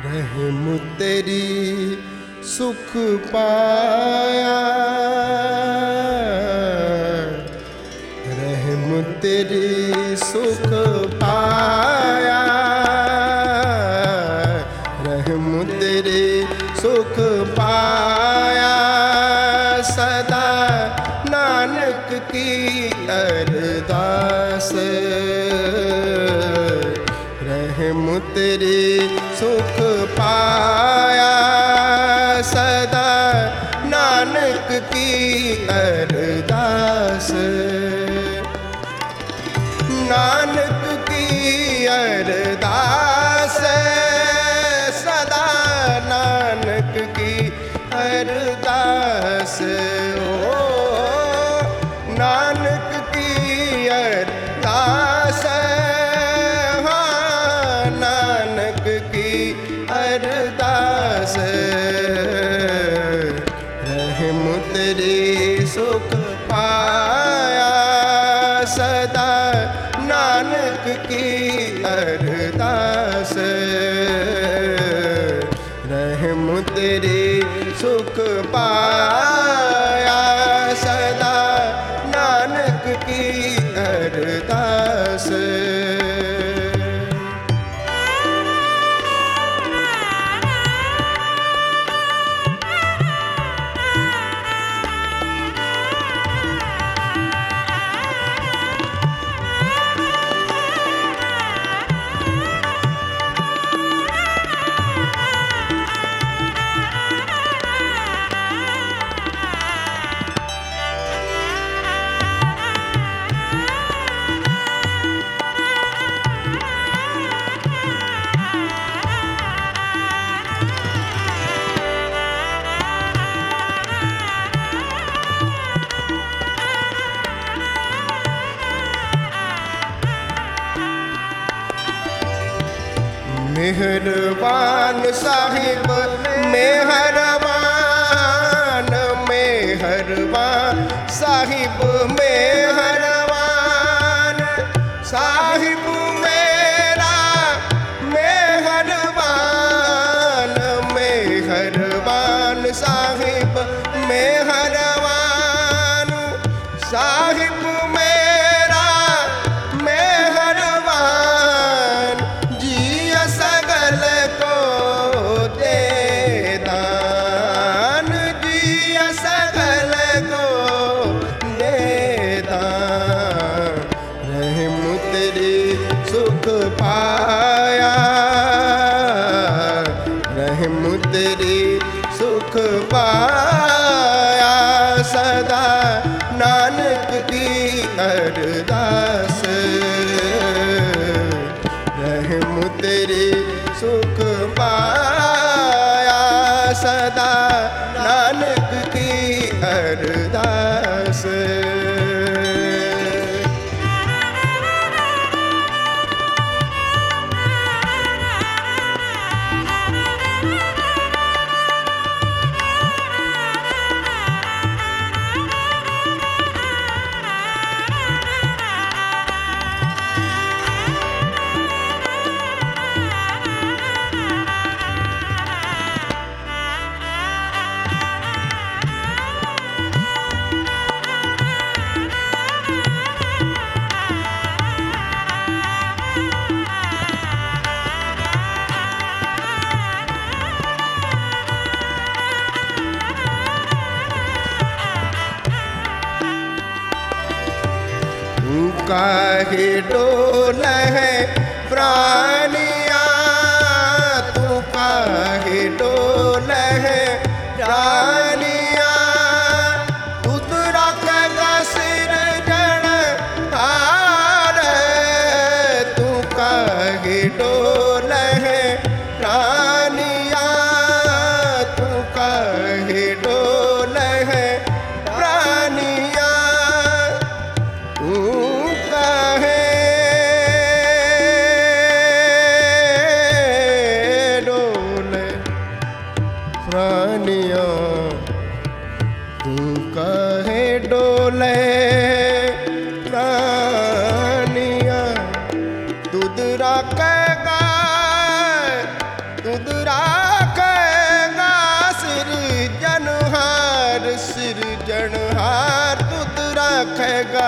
रहम तेरी सुख पाया, रहम तेरी सुख पाया, रहम तेरी सुख पाया। सदा नानक की अरदास, रहम तेरी सुख पाया। सदा नानक की अरदास, नानक की अरदास, सदा नानक की अरदास। ओ नानक की अरदास, हाँ नानक की अरदास। रहम तेरी सुख पाया, सदा नानक की अरदास। रहम तेरी सुख पाया, सदा नानक की अरदास। मेहरबान साहिब मेहरबान, मेहरबान साहिब मेहरबान, साहिब मेरा मेहरबान, मेहरबान साहिब मेहरबान, साहिब मेरा मेहरबान। जिया सगल को दे दान, जिया सगल को दे दान। रहम तेरी सुख पाया, रहम तेरी सुख पाया। सदा नानक की अरदास, रहम तेरी सुख पाया। सदा नानक की अरदास। काहे डोल है प्राणिया, तू काहे डोल है प्राणिया। उतरा का सिर जन हार, तू काहे डोल है प्राणिया, तू काहे डोल है प्राणिया। प्राणिया तू काहे डोले प्राणिया। दुदरा कगा दुदरा रखेगा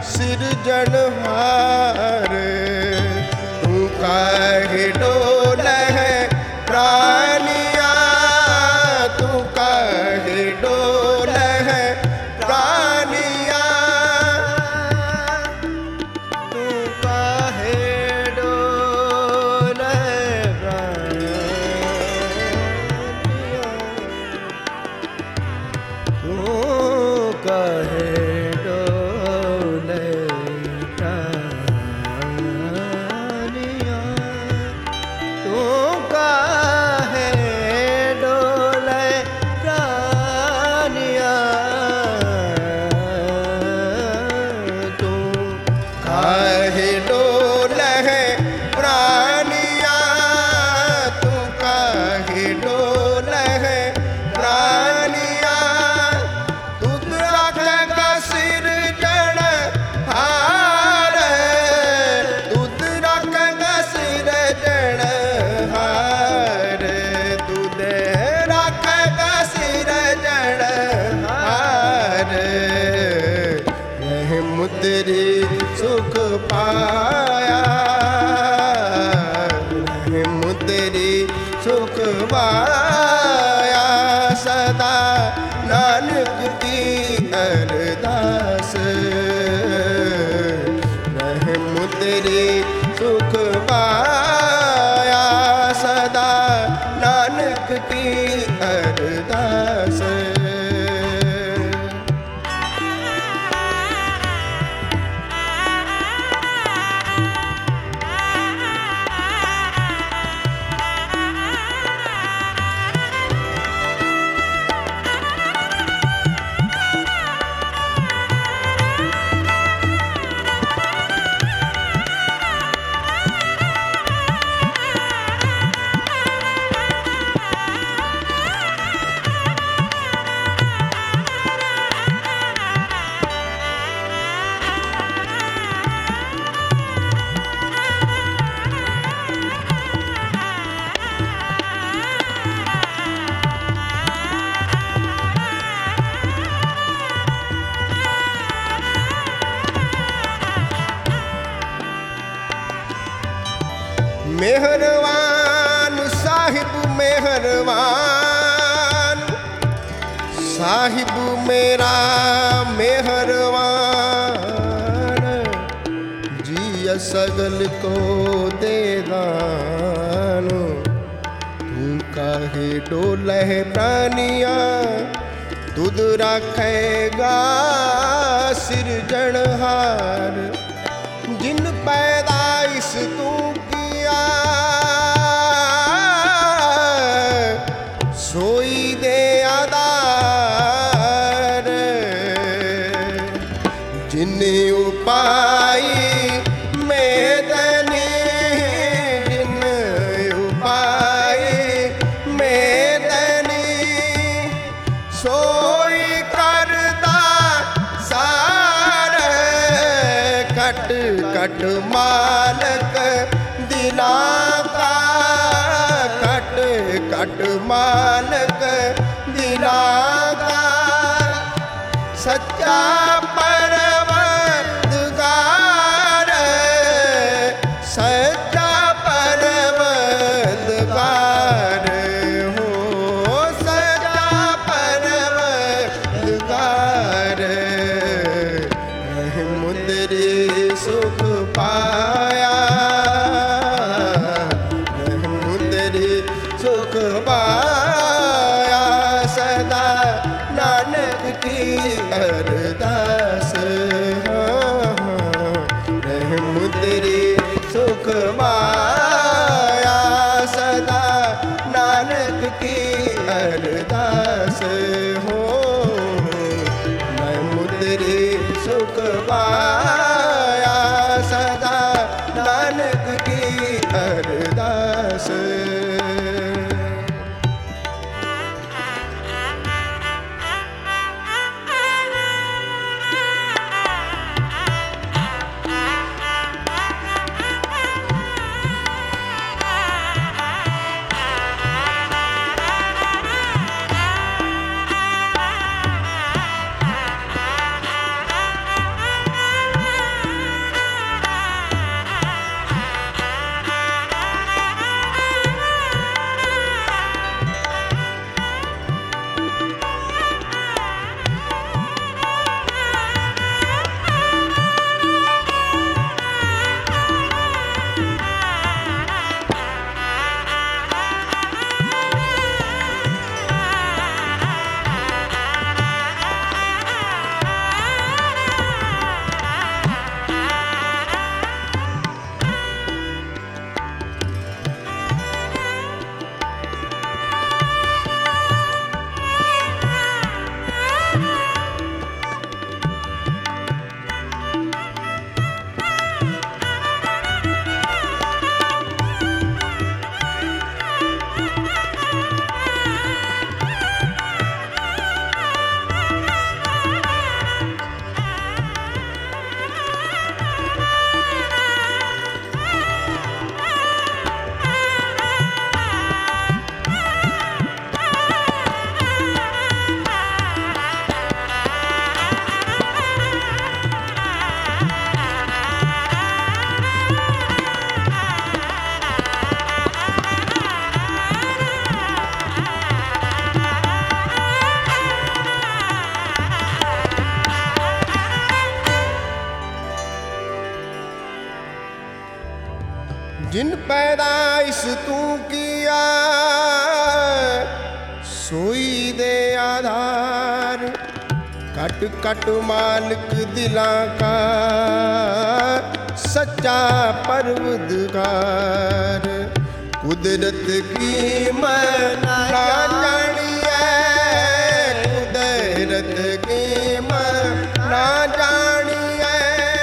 सिरजनहार। तू काहे डोले है प्राणिया, तू काहे डोले है प्राणिया, तू काहे डोले प्राणिया, तू काहे डोले प्राणिया, तू काहे डोले प्राणिया, तू काहे डोले है प्राणिया, तू काहे डोले है प्राणिया, तुझ रखेगा सिरजनहार, तुझ रखेगा सिरजनहार, तुझे रखेगा सिरजनहार। रहमत तेरी सुख पाया, रहमत तेरी सुख पाया, सदा नानक की अरदास। रहमत तेरी सुख पाया, सदा नानक की अरदास। मेहरबान साहिब मेहरबान, साहिब मेरा मेहरबान, जिया सगल को दे दान। तू काहे डोले है प्राणिया, तुझ रखेगा सिरजनहार। जिन पैदाइश तू किया, सोई दे आधार। जिन उपाय में तनी, जिन उपाय में तनी, सोई करता सार। कट कट मालक दिला का, कट कट मालक दिला का, सच्चा परवरदिगार, सच्चा परवरदिगार हो, सच्चा परवरदिगार। रहमत तेरी सुख पाया, रहमत तेरी सुख पाया, सदा नानक की अरदास। रहमत तेरी सुख पाया, सदा नानक की अरदास हो। रहमत तेरी सुख पाया, सदा नानक की अरदास। जिन पैदाइश तू किया सोई दे आधार। कट कट मालिक दिलां का सच्चा परवरदिगार। कुदरत की मना जानिए, कुदरत की मना जानिए।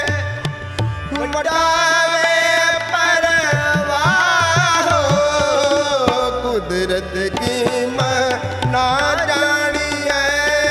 वडावे परवाह हो, कुदरत की मना जानिए,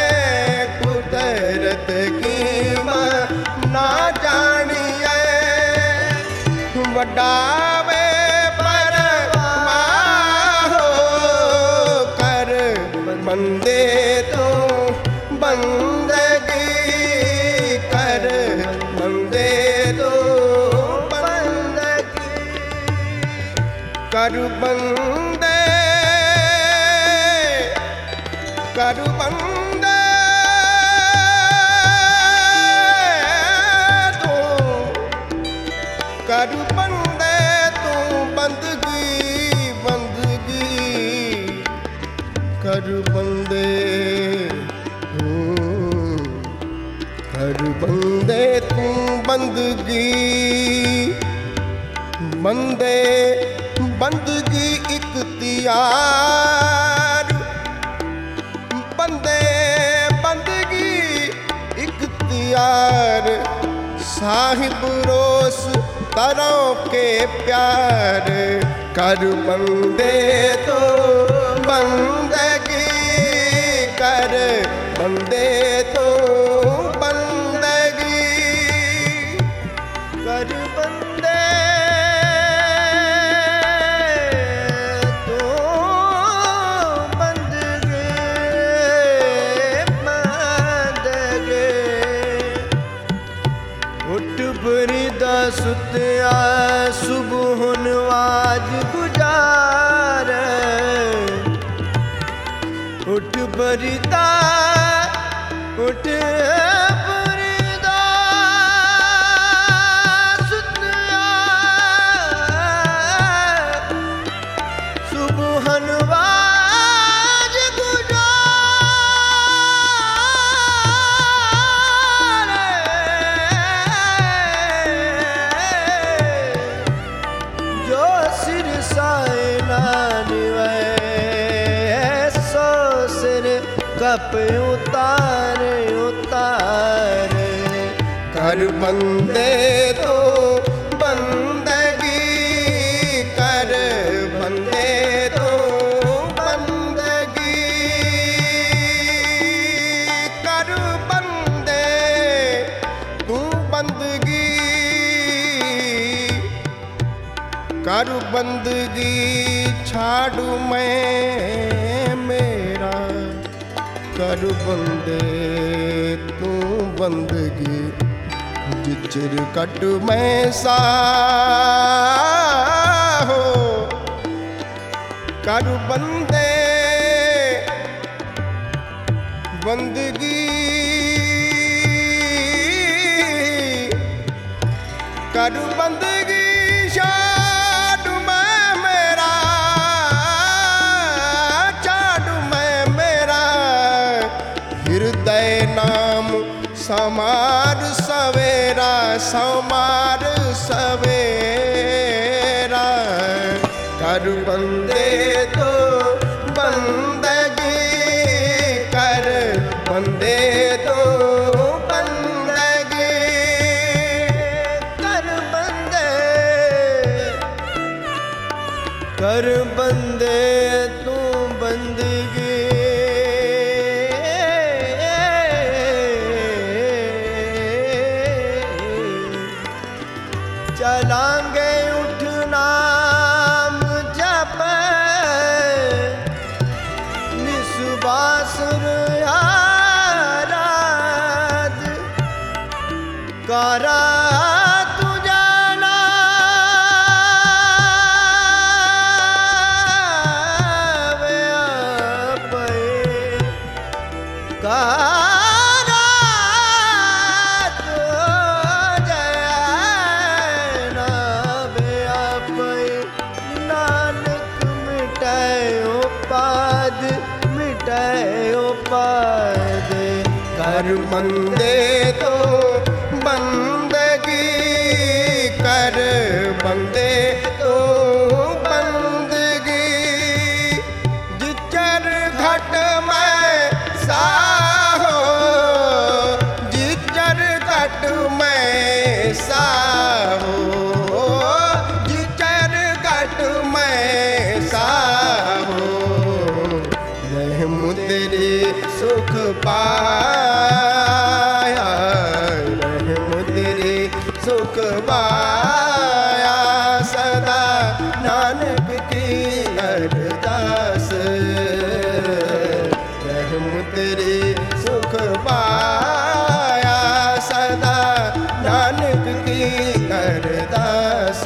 कुदरत की मना जानिए। वडावे बंदे तो बंदगी कर, बंदे तो बंदगी कर, बंदे कर, बंदे तो कर, बंदे तो बंदगी बंदगी कर, बंदे कर, बंदे तू बंदगी। बंदे बंदगी इख्तियार, बंदे बंदगी इख्तियार। साहिब रोस तरों के प्यार कर, बंदे तो बंदगी कर, बंदे तो बंदगी कर, बंदे तो बंदगी बंदगी। उठ फरीदा सुत्या सुबह नवाज गुजार। उठ फरीदा उठ फरीदा सुत्या सुबह नवाज गुजार। जो सिर साए ना निवे सो सिर कप उतारे उतारे। कर बंदे तो बंदगी कर, बंदे तो बंदगी कर, बंदे तू बंदगी कर, बंदगी छाड़ू मैं मेरा। कर बंदे तू बंदगी जिचर कट मैं सा हो। कर बंदे बंदगी कर, बंदगी छाड़ू मैं मेरा, छाड़ू मैं मेरा। हृदय नाम समार सवेरा, समार सवेरा। कर बंदे तो बंदगी कर, बंदे तो बंदगी कर, बंदे कर, बंदे तू बंदगी। चलांगे उठ नाम जप निस्बासुर आराध। कारा तू जाना वे पे कारा तो जया ना वे पे। कर बंदे तो बंदगी, कर बंदे तो बंदगी। जिचर घट में साहो, जिचर घट में साहो, जिचर घट में साहो। रहम तेरी सुख पाया, रहम तेरी सुख पाया। सदा नानक की अरदास, रहम तेरी सुख पाया। सदा नानक की अरदास।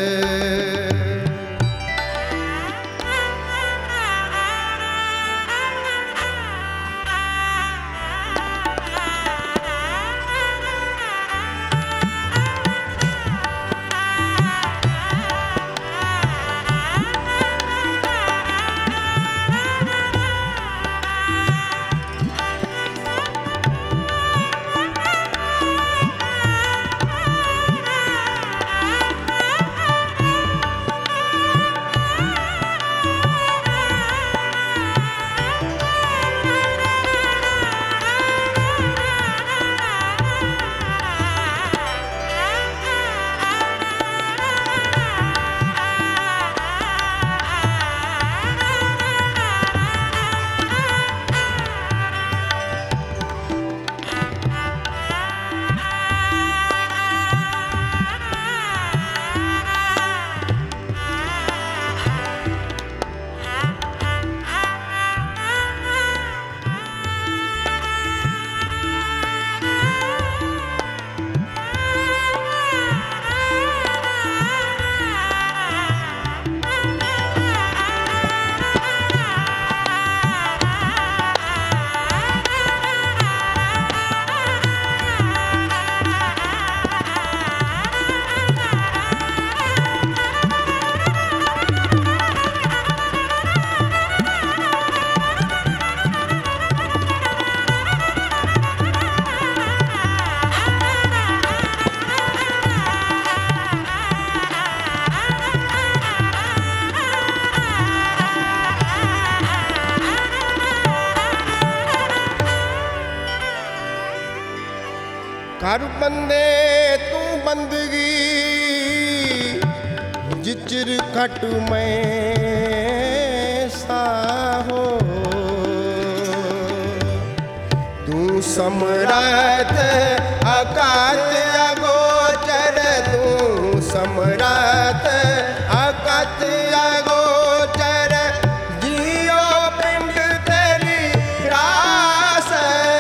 कर बंदे तू बंदगी, जिचर घट में साहो। तू समरथ अकात अगोचर, तू समरथ अकात अगोचर। जियो पिंड तेरी रास,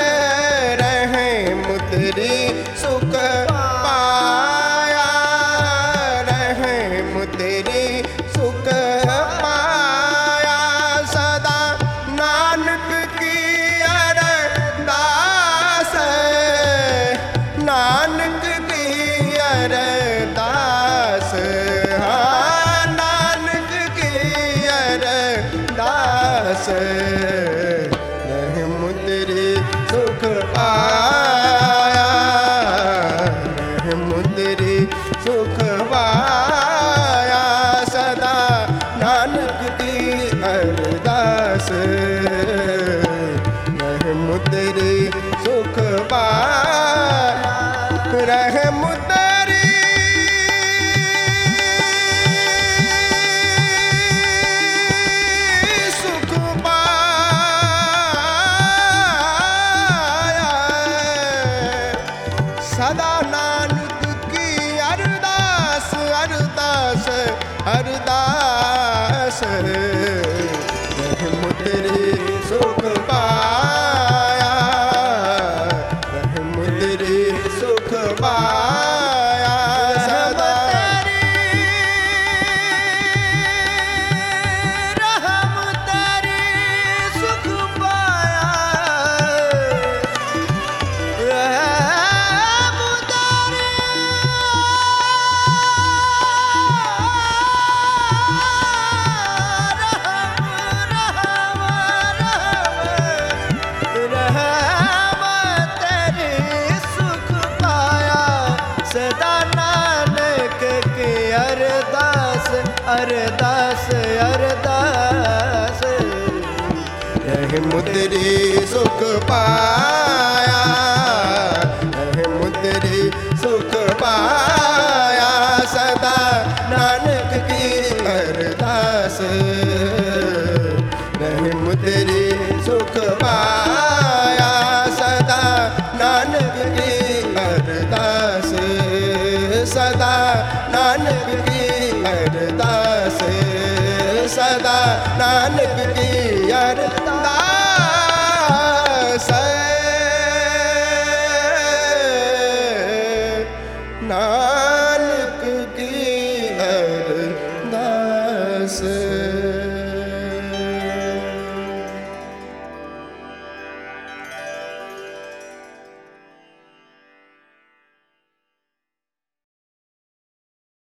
रहम तेरी सुख पाया, रहम तेरी सुख पाया। सदा नानक की अरदास, नानक की अरदास। हाँ, नानक की अरदास। रहम तेरी सुख पाया, रहम तेरी सुख पाया। सदा नानक की अरदास, रहम तेरी सुख पाया। रहम तेरी सुख पाया। सदा नानक की अरदास, अरदास, अरदास। रहम तेरी सुख पाया, रहम तेरी सुख पाया। सदा रहम तेरी सुख पाया, रहम तेरी रहम अरदास अरदास रहमत रे सुख पाया, रहमत रे सुख पाया, सदा नानक की अरदास, रहमत रे सुख पाया, सदा नानक की अरदास, सदा नानक की अरदास, सदा नानक की